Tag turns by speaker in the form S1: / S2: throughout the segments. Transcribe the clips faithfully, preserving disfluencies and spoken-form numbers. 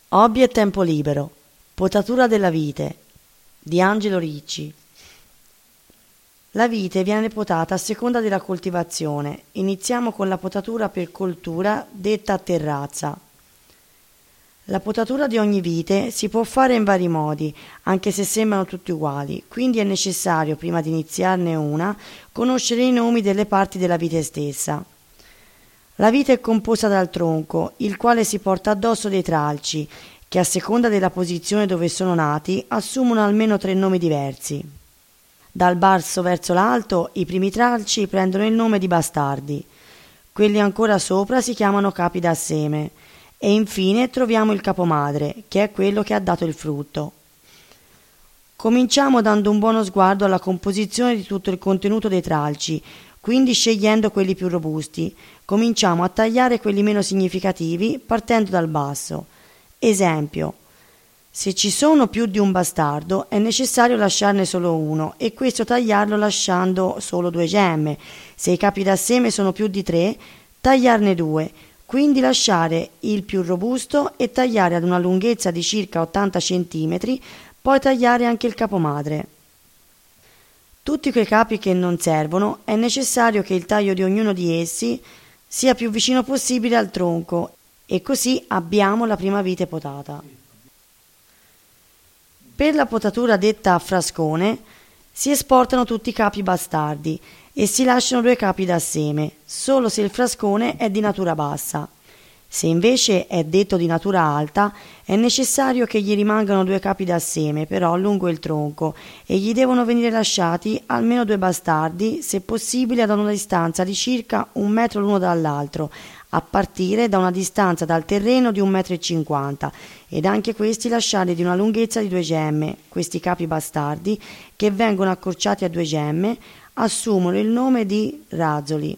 S1: Hobby e tempo libero. Potatura della vite di Angelo Ricci. La vite viene potata a seconda della coltivazione. Iniziamo con la potatura per coltura, detta a terrazza. La potatura di ogni vite si può fare in vari modi, anche se sembrano tutti uguali, quindi è necessario, prima di iniziarne una, conoscere i nomi delle parti della vite stessa. La vite è composta dal tronco, il quale si porta addosso dei tralci, che a seconda della posizione dove sono nati assumono almeno tre nomi diversi. Dal basso verso l'alto i primi tralci prendono il nome di bastardi, quelli ancora sopra si chiamano capi da seme e infine troviamo il capomadre, che è quello che ha dato il frutto. Cominciamo dando un buono sguardo alla composizione di tutto il contenuto dei tralci, quindi scegliendo quelli più robusti. Cominciamo a tagliare quelli meno significativi partendo dal basso. Esempio: se ci sono più di un bastardo è necessario lasciarne solo uno e questo tagliarlo lasciando solo due gemme. Se i capi da seme sono più di tre, tagliarne due, quindi lasciare il più robusto e tagliare ad una lunghezza di circa ottanta centimetri, poi tagliare anche il capomadre. Tutti quei capi che non servono è necessario che il taglio di ognuno di essi sia più vicino possibile al tronco e così abbiamo la prima vite potata. Per la potatura detta a frascone si esportano tutti i capi bastardi e si lasciano due capi da seme, solo se il frascone è di natura bassa. Se invece è detto di natura alta, è necessario che gli rimangano due capi da seme, però lungo il tronco, e gli devono venire lasciati almeno due bastardi, se possibile ad una distanza di circa un metro l'uno dall'altro, a partire da una distanza dal terreno di un metro e cinquanta, ed anche questi lasciati di una lunghezza di due gemme. Questi capi bastardi, che vengono accorciati a due gemme, assumono il nome di razzoli.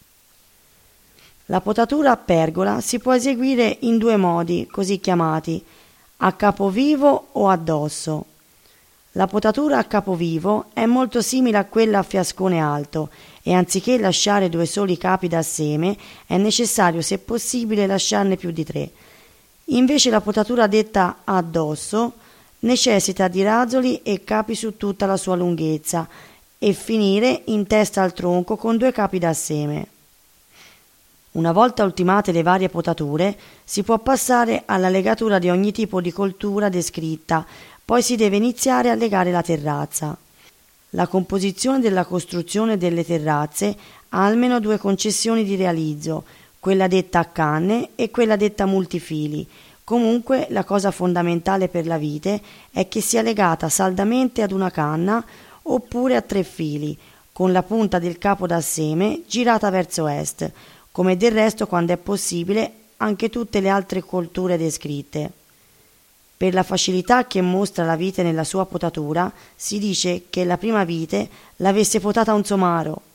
S1: La potatura a pergola si può eseguire in due modi, così chiamati, a capovivo o addosso. La potatura a capovivo è molto simile a quella a fiascone alto e anziché lasciare due soli capi da seme è necessario, se possibile, lasciarne più di tre. Invece la potatura detta addosso necessita di razzoli e capi su tutta la sua lunghezza e finire in testa al tronco con due capi da seme. Una volta ultimate le varie potature, si può passare alla legatura di ogni tipo di coltura descritta, poi si deve iniziare a legare la terrazza. La composizione della costruzione delle terrazze ha almeno due concessioni di realizzo, quella detta a canne e quella detta multifili. Comunque la cosa fondamentale per la vite è che sia legata saldamente ad una canna oppure a tre fili, con la punta del capo da seme girata verso est, come del resto, quando è possibile, anche tutte le altre colture descritte. Per la facilità che mostra la vite nella sua potatura, si dice che la prima vite l'avesse potata un somaro.